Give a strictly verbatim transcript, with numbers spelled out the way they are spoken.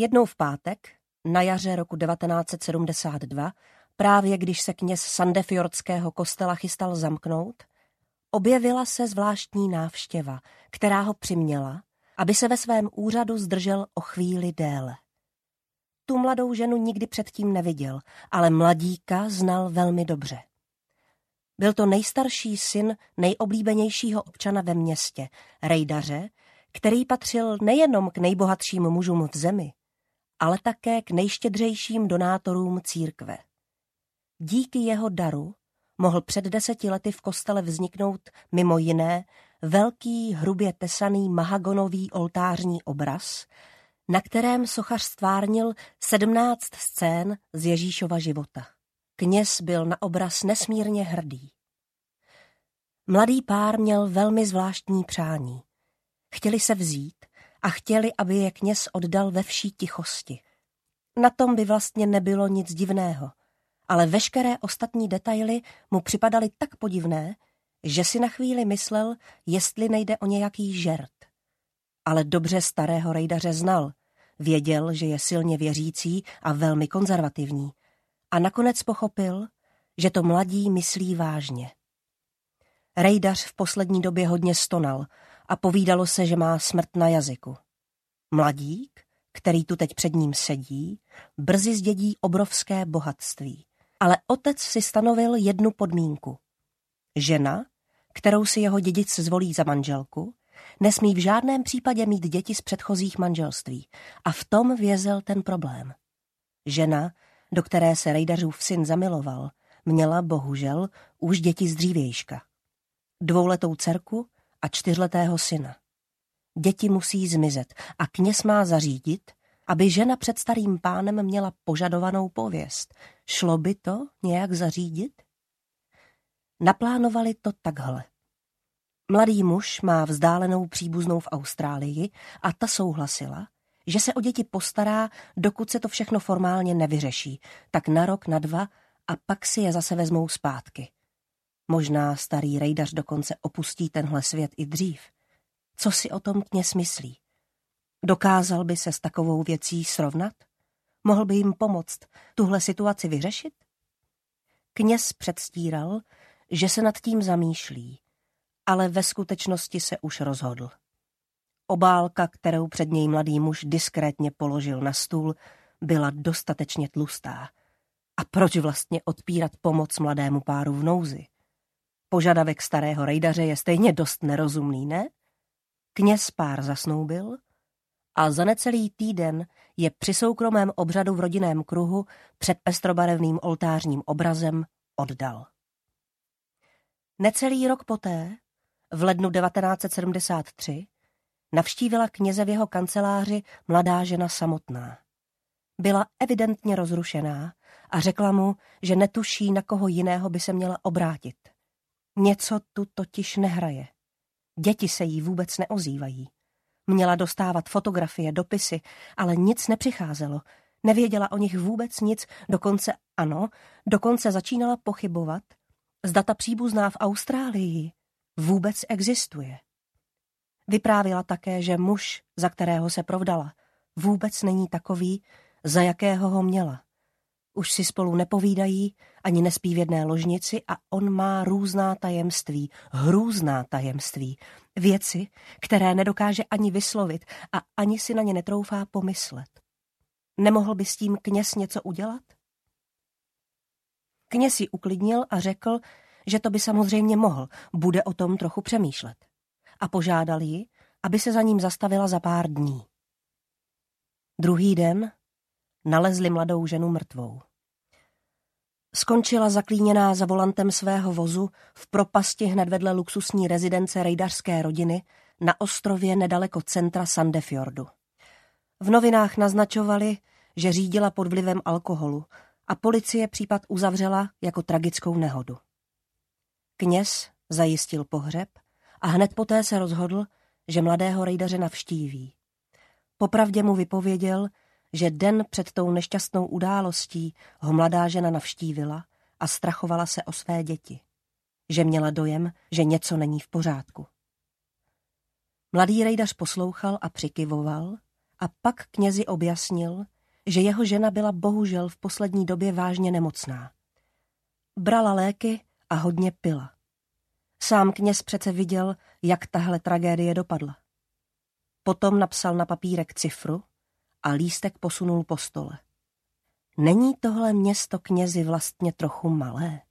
Jednou v pátek, na jaře roku devatenáct set sedmdesát dva, právě když se kněz Sandefjordského kostela chystal zamknout, objevila se zvláštní návštěva, která ho přiměla, aby se ve svém úřadu zdržel o chvíli déle. Tu mladou ženu nikdy předtím neviděl, ale mladíka znal velmi dobře. Byl to nejstarší syn nejoblíbenějšího občana ve městě, rejdaře, který patřil nejenom k nejbohatším mužům v zemi, ale také k nejštědřejším donátorům církve. Díky jeho daru mohl před deseti lety v kostele vzniknout mimo jiné velký hrubě tesaný mahagonový oltářní obraz, na kterém sochař stvárnil sedmnáct scén z Ježíšova života. Kněz byl na obraz nesmírně hrdý. Mladý pár měl velmi zvláštní přání. Chtěli se vzít a chtěli, aby je kněz oddal ve vší tichosti. Na tom by vlastně nebylo nic divného, ale veškeré ostatní detaily mu připadaly tak podivné, že si na chvíli myslel, jestli nejde o nějaký žert. Ale dobře starého rejdaře znal, věděl, že je silně věřící a velmi konzervativní a nakonec pochopil, že to mladí myslí vážně. Rejdař v poslední době hodně stonal a povídalo se, že má smrt na jazyku. Mladík, který tu teď před ním sedí, brzy zdědí obrovské bohatství, ale otec si stanovil jednu podmínku. Žena, kterou si jeho dědic zvolí za manželku, nesmí v žádném případě mít děti z předchozích manželství a v tom vězel ten problém. Žena, do které se rejdařův syn zamiloval, měla bohužel už děti z dřívějška. Dvouletou dcerku a čtyřletého syna. Děti musí zmizet a kněz má zařídit, aby žena před starým pánem měla požadovanou pověst. Šlo by to nějak zařídit? Naplánovali to takhle. Mladý muž má vzdálenou příbuznou v Austrálii a ta souhlasila, že se o děti postará, dokud se to všechno formálně nevyřeší, tak na rok, na dva a pak si je zase vezmou zpátky. Možná starý rejdař dokonce opustí tenhle svět i dřív. Co si o tom kněz myslí? Dokázal by se s takovou věcí srovnat? Mohl by jim pomoct tuhle situaci vyřešit? Kněz předstíral, že se nad tím zamýšlí, ale ve skutečnosti se už rozhodl. Obálka, kterou před něj mladý muž diskrétně položil na stůl, byla dostatečně tlustá. A proč vlastně odpírat pomoc mladému páru v nouzi? Požadavek starého rejdaře je stejně dost nerozumný, ne? Kněz pár zasnoubil a za necelý týden je při soukromém obřadu v rodinném kruhu před pestrobarevným oltářním obrazem oddal. Necelý rok poté, v lednu devatenáct set sedmdesát tři, navštívila kněze v jeho kanceláři mladá žena samotná. Byla evidentně rozrušená a řekla mu, že netuší, na koho jiného by se měla obrátit. Něco tu totiž nehraje. Děti se jí vůbec neozývají. Měla dostávat fotografie, dopisy, ale nic nepřicházelo. Nevěděla o nich vůbec nic, dokonce ano, dokonce začínala pochybovat, zda ta příbuzná v Austrálii vůbec existuje. Vyprávěla také, že muž, za kterého se provdala, vůbec není takový, za jakého ho měla. Už si spolu nepovídají, ani nespí v jedné ložnici a on má různá tajemství, hrůzná tajemství, věci, které nedokáže ani vyslovit a ani si na ně netroufá pomyslet. Nemohl by s tím kněz něco udělat? Kněz ji uklidnil a řekl, že to by samozřejmě mohl, bude o tom trochu přemýšlet. A požádal ji, aby se za ním zastavila za pár dní. Druhý den nalezli mladou ženu mrtvou. Skončila zaklíněná za volantem svého vozu v propasti hned vedle luxusní rezidence rejdařské rodiny na ostrově nedaleko centra Sandefjordu. V novinách naznačovali, že řídila pod vlivem alkoholu a policie případ uzavřela jako tragickou nehodu. Kněz zajistil pohřeb a hned poté se rozhodl, že mladého rejdaře navštíví. Popravdě mu vypověděl, že den před tou nešťastnou událostí ho mladá žena navštívila a strachovala se o své děti. Že měla dojem, že něco není v pořádku. Mladý rejdař poslouchal a přikyvoval a pak knězi objasnil, že jeho žena byla bohužel v poslední době vážně nemocná. Brala léky a hodně pila. Sám kněz přece viděl, jak tahle tragédie dopadla. Potom napsal na papírek cifru a lístek posunul po stole. Není tohle město knězi vlastně trochu malé?